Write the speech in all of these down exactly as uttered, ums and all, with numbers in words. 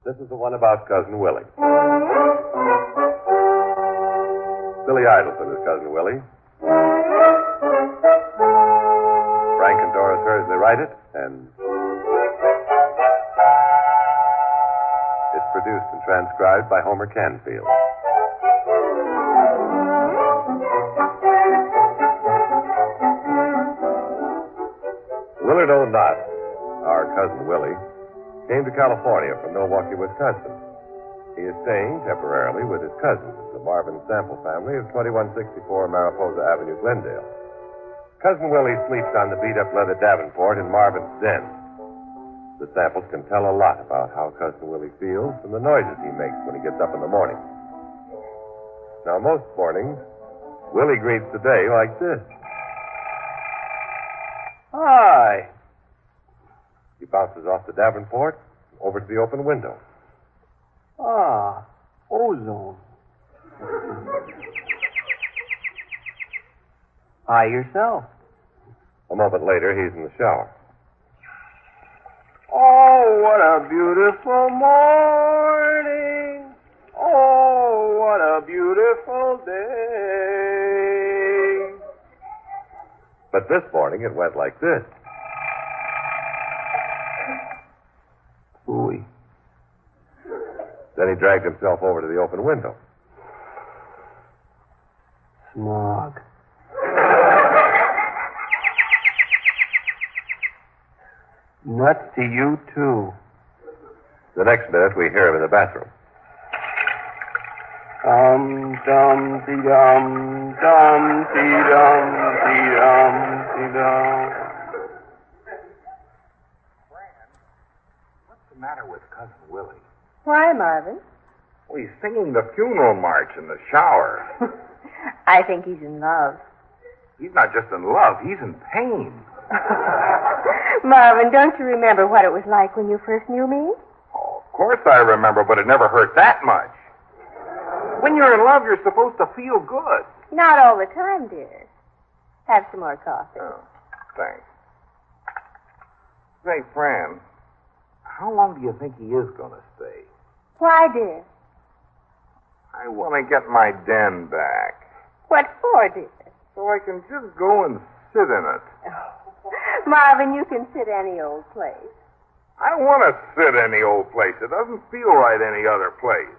This is the one about Cousin Willie. Billy Idleton is Cousin Willie. Frank and Doris Hursley write it, and it's produced and transcribed by Homer Canfield. Willard O'Nott, our Cousin Willie, came to California from Milwaukee, Wisconsin. He is staying temporarily with his cousins, the Marvin Sample family of twenty-one sixty-four Mariposa Avenue, Glendale. Cousin Willie sleeps on the beat-up leather Davenport in Marvin's den. The Samples can tell a lot about how Cousin Willie feels from the noises he makes when he gets up in the morning. Now, most mornings, Willie greets the day like this. Hi. He bounces off the Davenport over to the open window. Ah, ozone. Hi yourself. A moment later, he's in the shower. Oh, what a beautiful morning. Oh, what a beautiful day. But this morning, it went like this. Ooey. Then he dragged himself over to the open window. Smog. Nuts to you, too. The next minute, we hear him in the bathroom. Dum, dum, dee, dum, dum, dee, dum, dee, dum, dee, dum. What's the matter with Cousin Willie? Why, Marvin? Well, he's singing the funeral march in the shower. I think he's in love. He's not just in love, he's in pain. Marvin, don't you remember what it was like when you first knew me? Oh, of course I remember, but it never hurt that much. When you're in love, you're supposed to feel good. Not all the time, dear. Have some more coffee. Oh, thanks. Say, Fran, how long do you think he is going to stay? Why, dear? I want to get my den back. What for, dear? So I can just go and sit in it. Oh. Marvin, you can sit any old place. I don't want to sit any old place. It doesn't feel right any other place.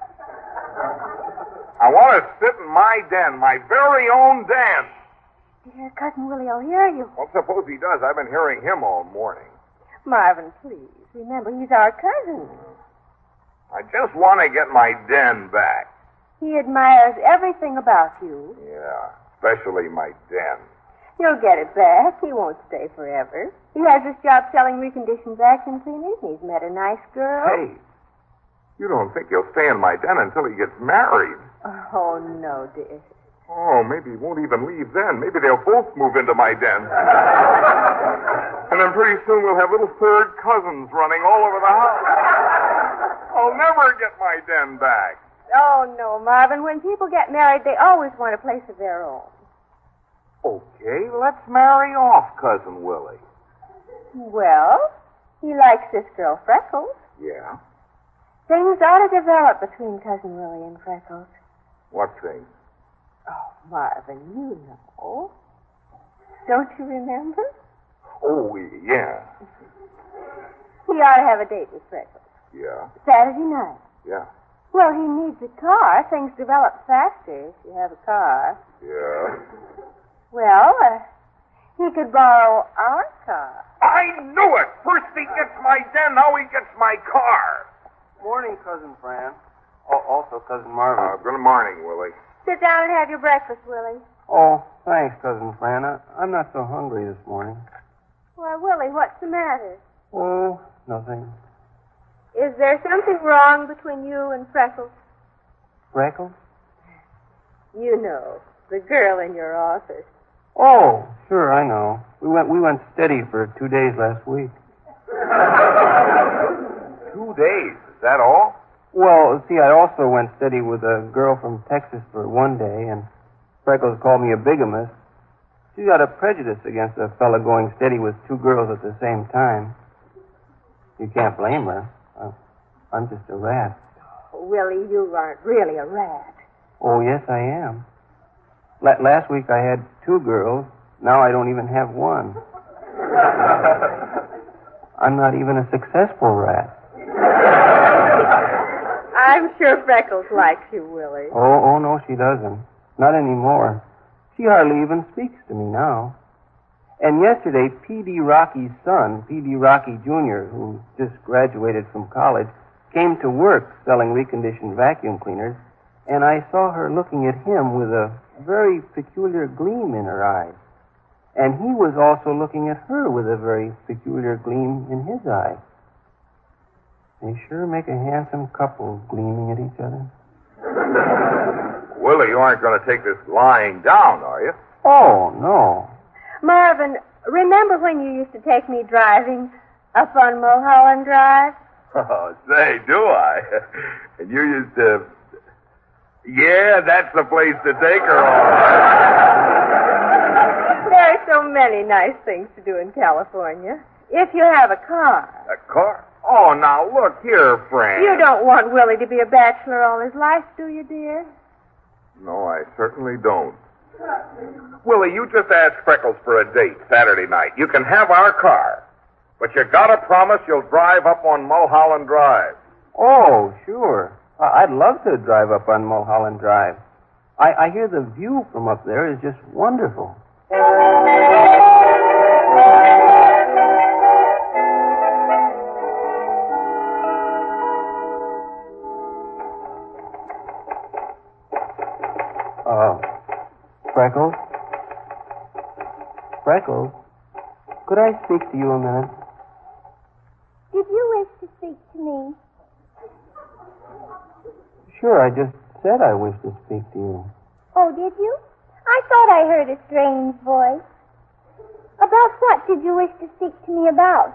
I want to sit in my den, my very own den. Dear, Cousin Willie will hear you. Well, suppose he does. I've been hearing him all morning. Marvin, please. Remember, he's our cousin. I just want to get my den back. He admires everything about you. Yeah, especially my den. You'll get it back. He won't stay forever. He has this job selling reconditioned vacuum cleaners, and he's met a nice girl. Hey, you don't think he'll stay in my den until he gets married? Oh, no, dear. Oh, maybe he won't even leave then. Maybe they'll both move into my den. And then pretty soon we'll have little third cousins running all over the house. I'll never get my den back. Oh, no, Marvin. When people get married, they always want a place of their own. Okay, let's marry off Cousin Willie. Well, he likes this girl, Freckles. Yeah? Things ought to develop between Cousin Willie and Freckles. What thing? Oh, Marvin, you know. Don't you remember? Oh, yeah. He ought to have a date with Freckles. Yeah? Saturday night. Yeah. Well, he needs a car. Things develop faster if you have a car. Yeah? Well, uh, he could borrow our car. I knew it! First he gets my den, now he gets my car. Morning, Cousin Fran. Oh, also Cousin Marvin. Uh, good morning, Willie. Sit down and have your breakfast, Willie. Oh, thanks, Cousin Fran. I, I'm not so hungry this morning. Why, Willie, what's the matter? Oh, nothing. Is there something wrong between you and Freckles? Freckles? You know, the girl in your office. Oh, sure, I know. We went we went steady for two days last week. Two days, is that all? Well, see, I also went steady with a girl from Texas for one day, and Freckles called me a bigamist. She's got a prejudice against a fella going steady with two girls at the same time. You can't blame her. Uh, I'm just a rat. Oh, Willie, you aren't really a rat. Oh, yes, I am. La- last week I had two girls. Now I don't even have one. I'm not even a successful rat. I'm sure Freckles likes you, Willie. Oh, oh, no, she doesn't. Not anymore. She hardly even speaks to me now. And yesterday, P D Rocky's son, P D Rocky Junior, who just graduated from college, came to work selling reconditioned vacuum cleaners, and I saw her looking at him with a very peculiar gleam in her eyes. And he was also looking at her with a very peculiar gleam in his eye. They sure make a handsome couple gleaming at each other. Willie, you aren't going to take this lying down, are you? Oh, no. Marvin, remember when you used to take me driving up on Mulholland Drive? Oh, say, do I? And you used to... Yeah, that's the place to take her on. There are so many nice things to do in California. If you have a car. A car? Oh, now, look here, Frank. You don't want Willie to be a bachelor all his life, do you, dear? No, I certainly don't. Willie, you just asked Freckles for a date Saturday night. You can have our car, but you gotta promise you'll drive up on Mulholland Drive. Oh, sure. I- I'd love to drive up on Mulholland Drive. I, I hear the view from up there is just wonderful. Uh, Freckles? Freckles? Could I speak to you a minute? Did you wish to speak to me? Sure, I just said I wish to speak to you. Oh, did you? I thought I heard a strange voice. About what did you wish to speak to me about?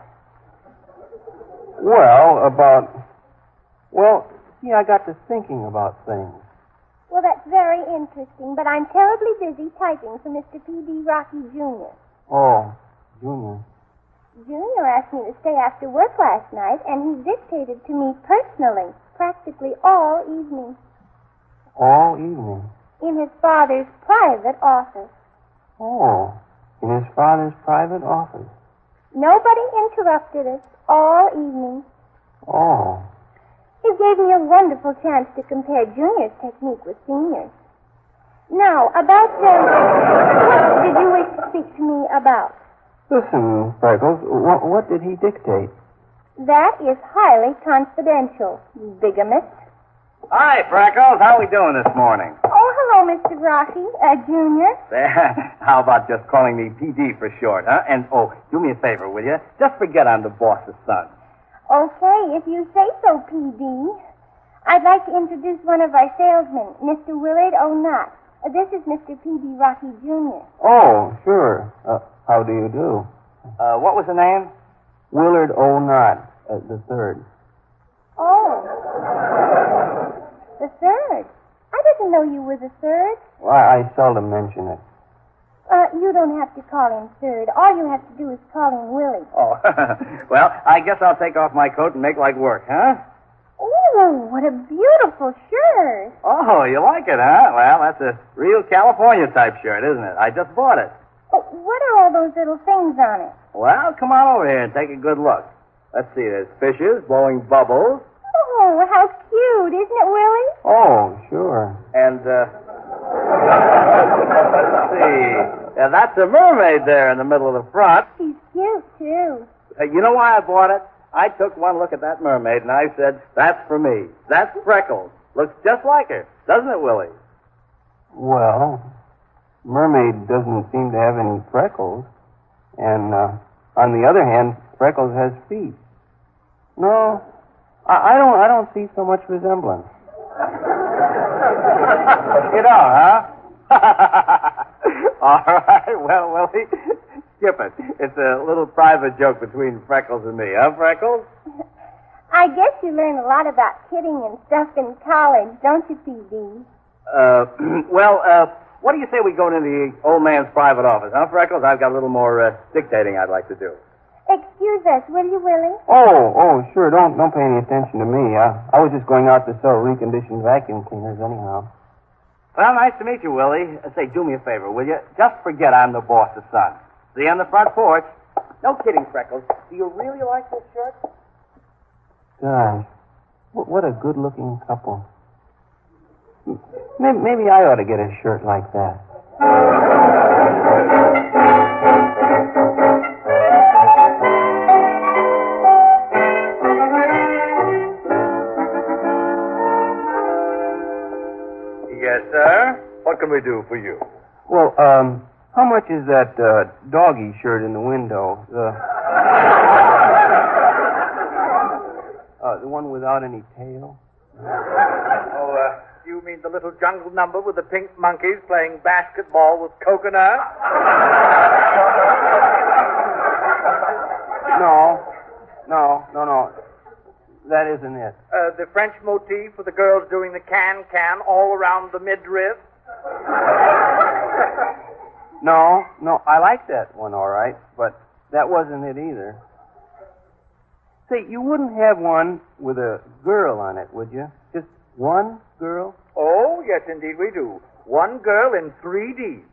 Well, about... Well, see, I got to thinking about things. Well, that's very interesting, but I'm terribly busy typing for Mister P D Rocky Junior Oh, Junior. Junior asked me to stay after work last night, and he dictated to me personally, practically all evening, All evening. in his father's private office. Oh, in his father's private office. Nobody interrupted us all evening. Oh. It gave me a wonderful chance to compare Junior's technique with Senior's. Now, about uh, what did you wish to speak to me about? Listen, Freckles, what, what did he dictate? That is highly confidential, bigamist. Hi, Freckles. How are we doing this morning? Oh, hello, Mister Rocky, uh, Junior. How about just calling me P D for short, huh? And, oh, do me a favor, will you? Just forget I'm the boss's son. Okay, if you say so, P D. I'd like to introduce one of our salesmen, Mister Willard O'Nott. Uh, this is Mister P D Rocky Junior Oh, sure. Uh, how do you do? Uh, what was the name? Willard O'Nott, uh, the third. Oh. The third. I didn't know you were the third. Well, I, I seldom mention it. Uh, you don't have to call him third. All you have to do is call him Willie. Oh, well, I guess I'll take off my coat and make like work, huh? Oh, what a beautiful shirt. Oh, you like it, huh? Well, that's a real California type shirt, isn't it? I just bought it. Oh, what are all those little things on it? Well, come on over here and take a good look. Let's see, there's fishes blowing bubbles. Oh, how cute, isn't it, Willie? Oh, sure. And, uh... let's see. Yeah, that's a mermaid there in the middle of the front. She's cute, too. Uh, you know why I bought it? I took one look at that mermaid and I said, that's for me. That's Freckles. Looks just like her, doesn't it, Willie? Well, Mermaid doesn't seem to have any freckles. And, uh, on the other hand, Freckles has feet. No, I, I don't I don't see so much resemblance. You know, huh? All right, well, Willie, skip it. It's a little private joke between Freckles and me, huh, Freckles? I guess you learn a lot about kidding and stuff in college, don't you, P D? Uh, well, uh, what do you say we go into the old man's private office, huh, Freckles? I've got a little more uh, dictating I'd like to do. Excuse us, will you, Willie? Oh, oh, sure. Don't don't pay any attention to me. Uh, I was just going out to sell reconditioned vacuum cleaners anyhow. Well, nice to meet you, Willie. Uh, say, do me a favor, will you? Just forget I'm the boss's son. See you on the front porch. No kidding, Freckles. Do you really like this shirt? Gosh, wh- what a good-looking couple. Maybe, maybe I ought to get a shirt like that. Yes, sir. What can we do for you? Well, um, how much is that uh, doggy shirt in the window? The uh, the one without any tail? Oh, uh, you mean the little jungle number with the pink monkeys playing basketball with coconut? No, no, no, no. That isn't it. Uh, the French motif with the girls doing the can-can all around the midriff? No, no, I like that one, all right, but that wasn't it either. Say, you wouldn't have one with a girl on it, would you? Just one girl? Oh, yes, indeed we do. One girl in three D.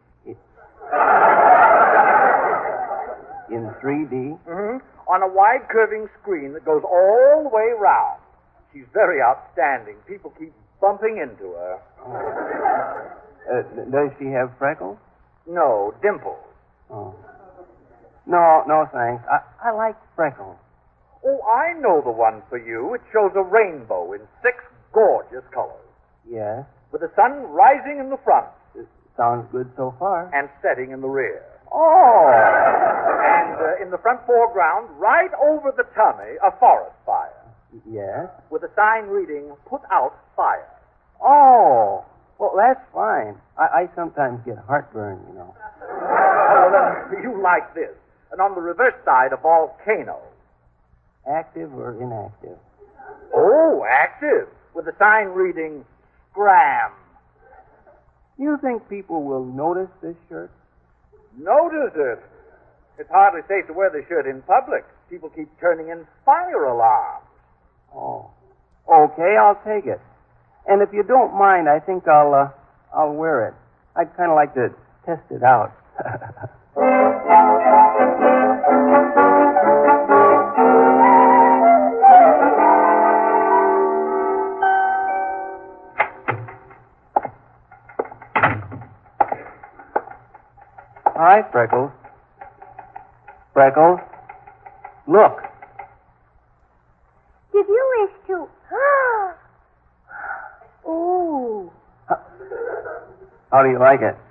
In three D? Mm-hmm. On a wide curving screen that goes all the way round. She's very outstanding. People keep bumping into her. Uh, does she have freckles? No, dimples. Oh. No, no, thanks. I, I like freckles. Oh, I know the one for you. It shows a rainbow in six gorgeous colors. Yes. With the sun rising in the front. It sounds good so far. And setting in the rear. Oh. And uh, in the front foreground, right over the tummy, a forest fire. Yes. With a sign reading, "Put out fire." Oh. Well, that's fine. I, I sometimes get heartburn, you know. Oh, well, then you like this. And on the reverse side, a volcano. Active or inactive? Oh, active. With a sign reading, "Scram." Do you think people will notice this shirt? Notice it. It's hardly safe to wear the shirt in public. People keep turning in fire alarms. Oh. Okay, I'll take it. And if you don't mind, I think I'll, uh, I'll wear it. I'd kind of like to test it out. Hi, Freckles. Freckles, look. Did you wish to... Ooh. How do you like it?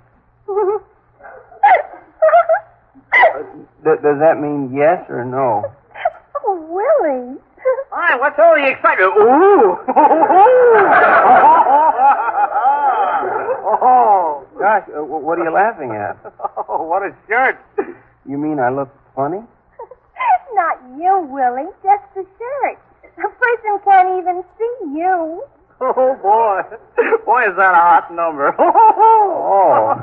D- does that mean yes or no? Oh, Willie. Hi, what's all the excitement? Ooh! Oh, gosh, uh, what are you laughing at? Oh, what a shirt. You mean I look funny? Not you, Willie. Just the shirt. A person can't even see you. Oh, boy. Boy, is that a hot number. Oh.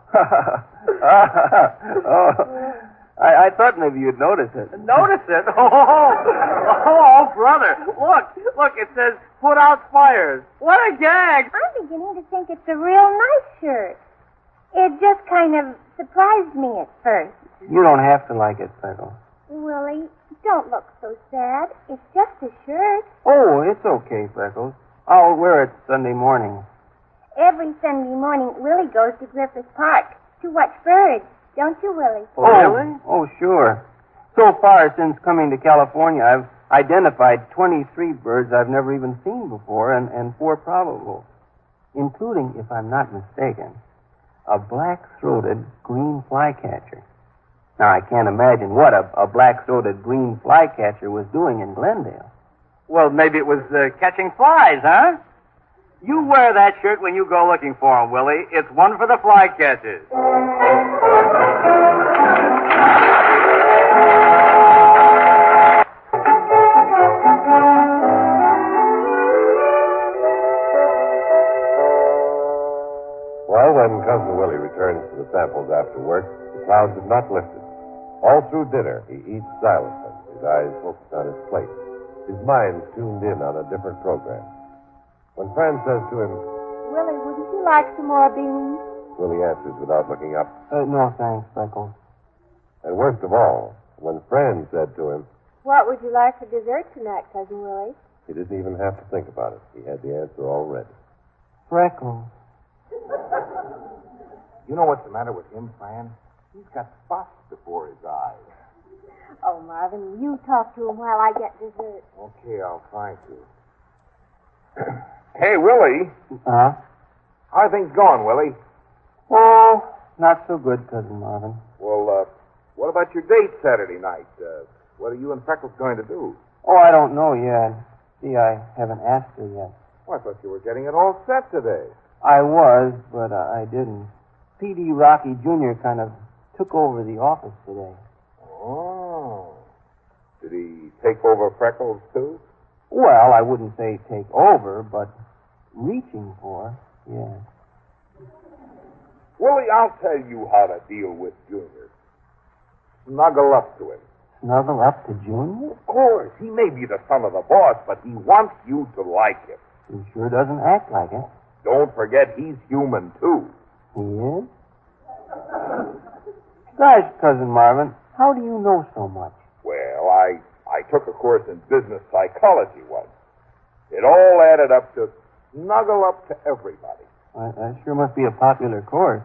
oh. I, I thought maybe you'd notice it. Notice it? Oh, oh, brother. Look, look, it says, "Put out fires." What a gag. I'm beginning to think it's a real nice shirt. It just kind of surprised me at first. You don't have to like it, Freckles. Willie, don't look so sad. It's just a shirt. Oh, it's okay, Freckles. I'll wear it Sunday morning. Every Sunday morning, Willie goes to Griffith Park to watch birds. Don't you, Willie? Oh, really? Oh, sure. So far, since coming to California, I've identified twenty-three birds I've never even seen before, and, and four probable, including, if I'm not mistaken, a black-throated green flycatcher. Now, I can't imagine what a, a black-throated green flycatcher was doing in Glendale. Well, maybe it was uh, catching flies, huh? You wear that shirt when you go looking for them, Willie. It's one for the flycatchers. Well, when Cousin Willie returns to the samples after work, the clouds have not lifted. All through dinner, he eats silently, his eyes focused on his plate, his mind tuned in on a different program. When Fran says to him, Willie, wouldn't you like some more beans? Willie answers without looking up. Uh, no, thanks, Freckles. And worst of all, when Fran said to him, What would you like for dessert tonight, Cousin Willie? he didn't even have to think about it. He had the answer already. Freckles. You know what's the matter with him, Fran? He's got spots before his eyes. Oh, Marvin, you talk to him while I get dessert. Okay, I'll try to. Hey, Willie. Uh-huh. How are things going, Willie? Oh, not so good, Cousin Marvin. Well, uh, what about your date Saturday night? Uh, what are you and Freckles going to do? Oh, I don't know yet. See, I haven't asked her yet. Oh, I thought you were getting it all set today. I was, but uh, I didn't. P D Rocky Junior kind of took over the office today. Oh. Did he take over Freckles, too? Well, I wouldn't say take over, but reaching for, yeah. Willie, I'll tell you how to deal with Junior. Snuggle up to him. Snuggle up to Junior? Of course. He may be the son of the boss, but he wants you to like him. He sure doesn't act like it. Don't forget he's human, too. He is? Gosh, Cousin Marvin, how do you know so much? Well, I, I took a course in business psychology once. It all added up to snuggle up to everybody. Well, that sure must be a popular course.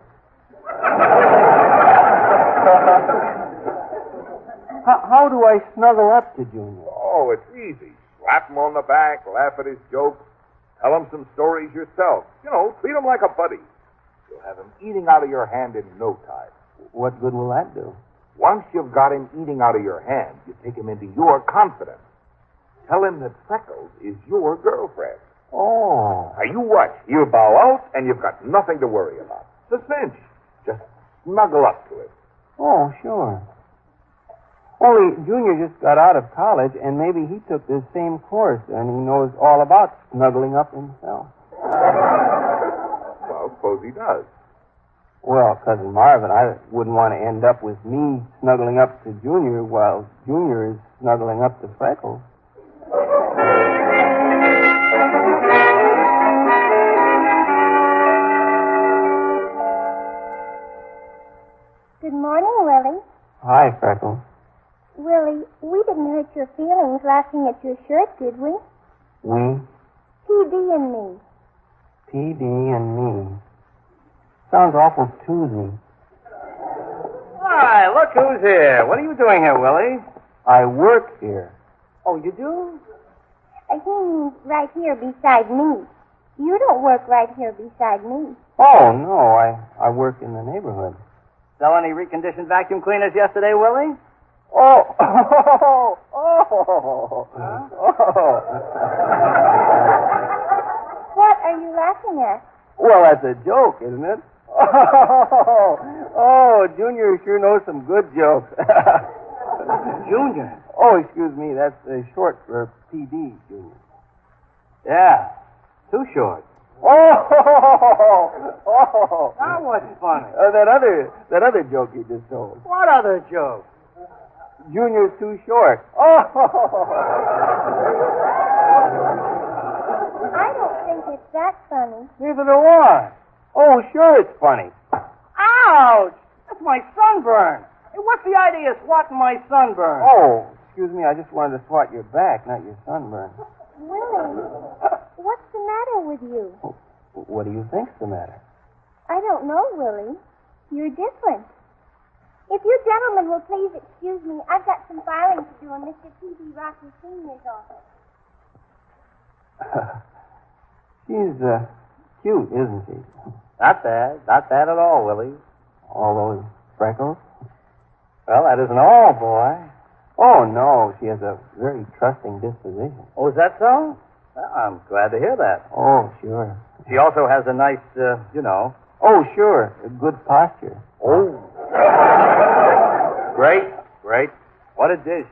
how, how do I snuggle up to Junior? Oh, it's easy. Slap him on the back, laugh at his jokes, tell him some stories yourself. You know, treat him like a buddy. You'll have him eating out of your hand in no time. What good will that do? Once you've got him eating out of your hand, you take him into your confidence. Tell him that Freckles is your girlfriend. Oh. Now, you watch. He'll bow out, and you've got nothing to worry about. It's a cinch. Just snuggle up to him. Oh, sure. Only Junior just got out of college, and maybe he took this same course, and he knows all about snuggling up himself. Well, suppose he does. Well, Cousin Marvin, I wouldn't want to end up with me snuggling up to Junior while Junior is snuggling up to Freckles. Good morning, Willie. Hi, Freckles. Willie, we didn't hurt your feelings laughing at your shirt, did we? We? P D and me. P D and me. Sounds awful Tuesday. Hi, look who's here. What are you doing here, Willie? I work here. Oh, you do? Uh, he means right here beside me. You don't work right here beside me. Oh, no, I, I work in the neighborhood. Sell any reconditioned vacuum cleaners yesterday, Willie? Oh, oh, oh, Huh? oh. What are you laughing at? Well, that's a joke, isn't it? Oh, oh, Junior sure knows some good jokes. Junior? Oh, excuse me, that's uh, short for P D, Junior. Yeah, too short. Oh, oh. Now what's funny? Uh, that other, that other joke you just told. What other joke? Junior's too short. Oh. I don't think it's that funny. Neither do I. Oh, sure it's funny. Ouch! That's my sunburn. Hey, what's the idea of swatting my sunburn? Oh, excuse me, I just wanted to swat your back, not your sunburn. Willie, what's the matter with you? What do you think's the matter? I don't know, Willie. You're different. If you gentlemen will please excuse me, I've got some filing to do in Mister P D Rocky Senior's office. She's uh, cute, isn't she? Not bad. Not bad at all, Willie. All those freckles? Well, that isn't all, boy. Oh, no, she has a very trusting disposition. Oh, is that so? Well, I'm glad to hear that. Oh, sure. She also has a nice, uh, you know. Oh, sure, a good posture. Oh. Great, great. What a dish.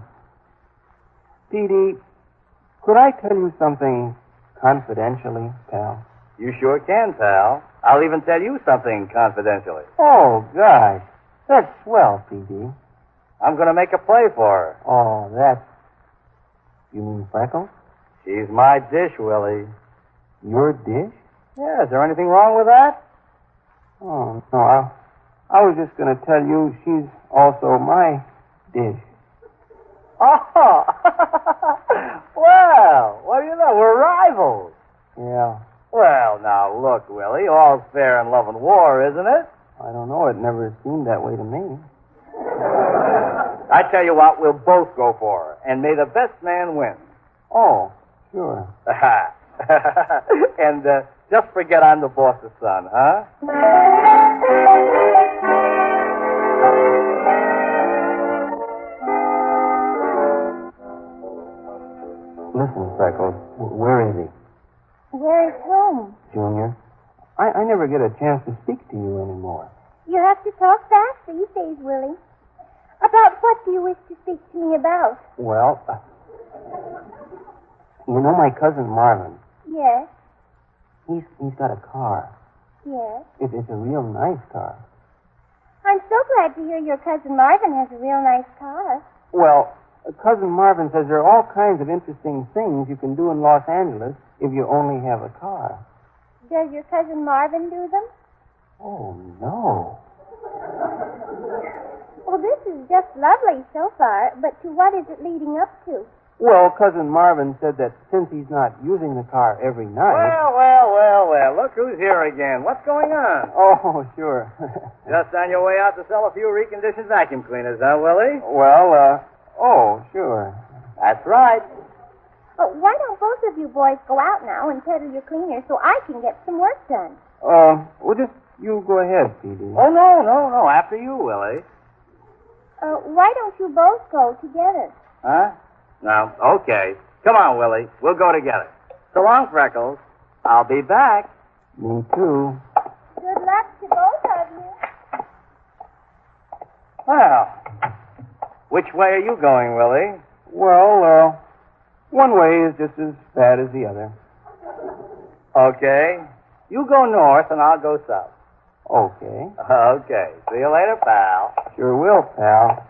P D, could I tell you something confidentially, pal? You sure can, pal. I'll even tell you something confidentially. Oh, gosh. That's swell, P D. I'm going to make a play for her. Oh, that's... You mean Freckles? She's my dish, Willie. Your dish? Yeah, is there anything wrong with that? Oh, no, I, I was just going to tell you she's also my dish. Oh! Well, what do you know? We're rivals. Yeah. Well, now, look, Willie, all's fair in love and war, isn't it? I don't know. It never seemed that way to me. I tell you what, we'll both go for her, and may the best man win. Oh, sure. And uh, just forget I'm the boss's son, huh? Listen, Freckles, where is he? Where is home? Junior, I, I never get a chance to speak to you anymore. You have to talk fast these days, Willie. About what do you wish to speak to me about? Well, uh, you know my cousin Marvin? Yes, He's he's got a car. yes. It, it's a real nice car. I'm so glad to hear your cousin Marvin has a real nice car. Well, uh, cousin Marvin says there are all kinds of interesting things you can do in Los Angeles if you only have a car. Does your cousin Marvin do them? Oh, no. Well, this is just lovely so far, but to what is it leading up to? Well, cousin Marvin said that since he's not using the car every night... Well, well, well, well. Look who's here again. What's going on? Oh, sure. Just on your way out to sell a few reconditioned vacuum cleaners, huh, Willie? Well, uh, oh, sure. That's right. Oh, why don't both of you boys go out now and peddle your cleaners so I can get some work done? Uh, well, just you go ahead, P D. Oh, no, no, no. After you, Willie. Uh, why don't you both go together? Huh? No, okay. Come on, Willie. We'll go together. So long, Freckles. I'll be back. Me too. Good luck to both of you. Well, which way are you going, Willie? Well, uh, one way is just as bad as the other. Okay. You go north and I'll go south. Okay. Okay. See you later, pal. Sure will, pal.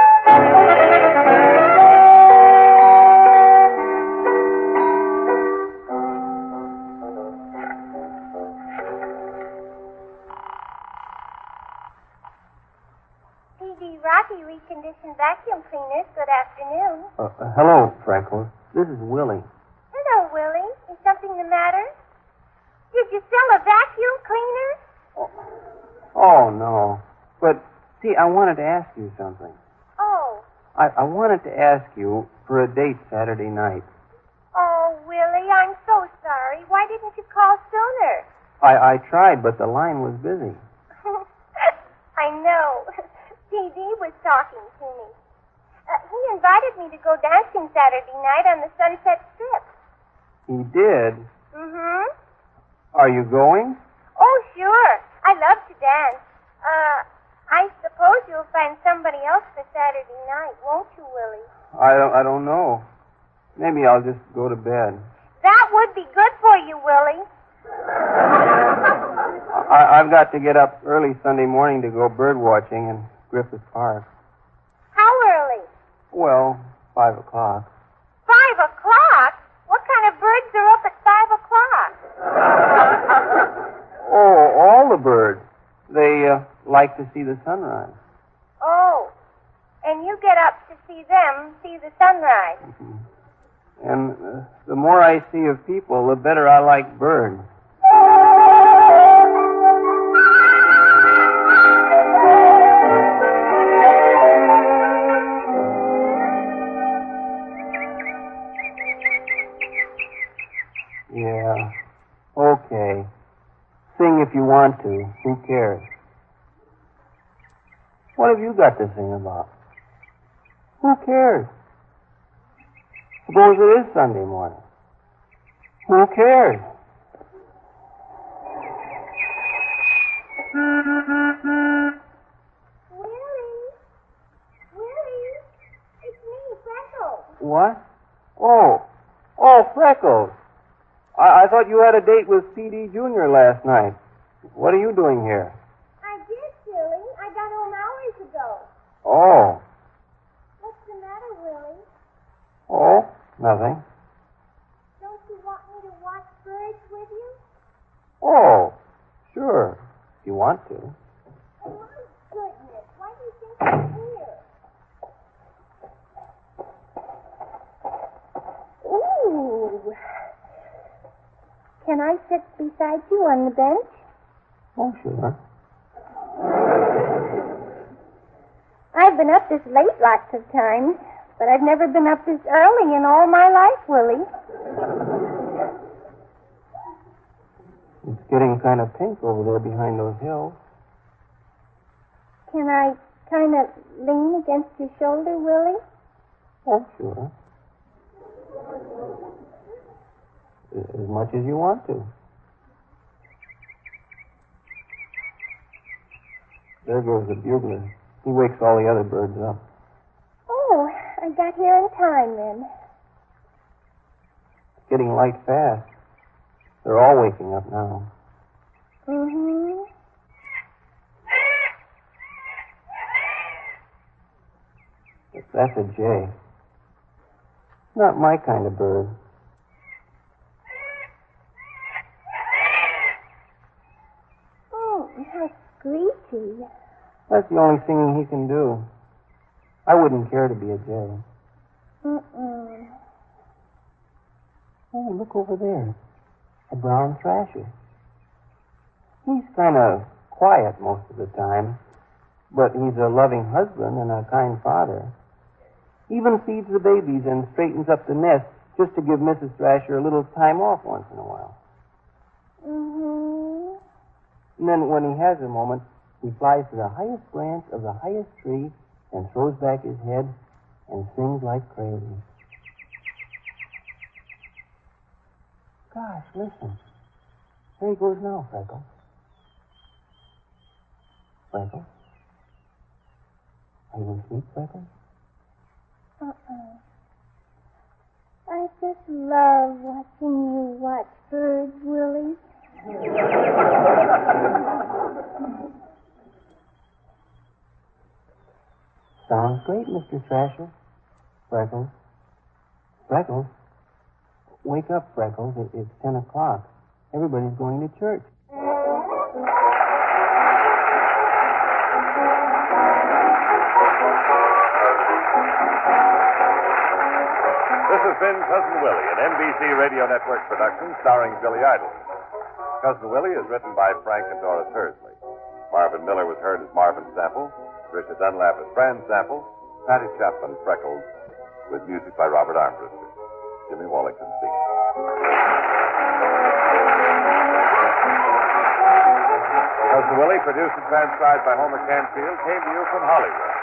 P D Rocky Reconditioned Vacuum Cleaners, good afternoon. Uh, uh, hello, Freckles. This is Willie. Hello, Willie. Is something the matter? Did you sell a vacuum cleaner? Oh, oh no. But, see, I wanted to ask you something. Oh. I, I wanted to ask you for a date Saturday night. Oh, Willie, I'm so sorry. Why didn't you call sooner? I, I tried, but the line was busy. I know. P D was talking to me. Uh, he invited me to go dancing Saturday night on the Sunset Strip. He did? Mm-hmm. Are you going? Oh, sure. I love to dance. Uh, I suppose you'll find somebody else for Saturday night, won't you, Willie? I don't, I don't know. Maybe I'll just go to bed. That would be good for you, Willie. I, I've got to get up early Sunday morning to go bird watching in Griffith Park. How early? Well, five o'clock. Five o'clock? What kind of birds are up at five o'clock? Oh, all the birds. They uh, like to see the sunrise. Oh, and you get up to see them see the sunrise. Mm-hmm. And uh, the more I see of people, the better I like birds. Yeah. Okay. Sing if you want to. Who cares? What have you got to sing about? Who cares? Suppose it is Sunday morning. Who cares? Willie? Willie? It's me, Freckles. What? Oh. Oh, Freckles. I, I thought you had a date with P D Junior last night. What are you doing here? I did, Willie. I got home hours ago. Oh. Oh, nothing. Don't you want me to watch birds with you? Oh, sure, if you want to. Oh, my goodness. Why do you think I'm here? Ooh. Can I sit beside you on the bench? Oh, sure. I've been up this late lots of times, but I've never been up this early in all my life, Willie. It's getting kind of pink over there behind those hills. Can I kind of lean against your shoulder, Willie? Oh, sure. As much as you want to. There goes the bugler. He wakes all the other birds up. Oh, I got here in time then. It's getting light fast. They're all waking up now. Mm-hmm. That's a jay. Not my kind of bird. Oh, how screechy. That's the only singing he can do. I wouldn't care to be a jay. Mm-mm. Oh, look over there. A brown thrasher. He's kind of quiet most of the time, but he's a loving husband and a kind father. Even feeds the babies and straightens up the nest just to give Missus Thrasher a little time off once in a while. Mm-hmm. And then when he has a moment, he flies to the highest branch of the highest tree and throws back his head and sings like crazy. Gosh, listen. There he goes now, Freckles. Freckles? Are you asleep, Freckles? Uh-uh. I just love watching you watch birds, Willie. Sounds great, Mister Thrasher. Freckles. Freckles. Wake up, Freckles. It, it's ten o'clock. Everybody's going to church. This has been Cousin Willie, an N B C Radio Network production starring Billy Idol. Cousin Willie is written by Frank and Doris Hersley. Marvin Miller was heard as Marvin Sample, Tricia Dunlap as Fran Sample, Patty Chapman Freckles, with music by Robert Armbruster. Jimmy Wallington speaking. Cousin Willie, produced and transcribed by Homer Canfield, came to you from Hollywood.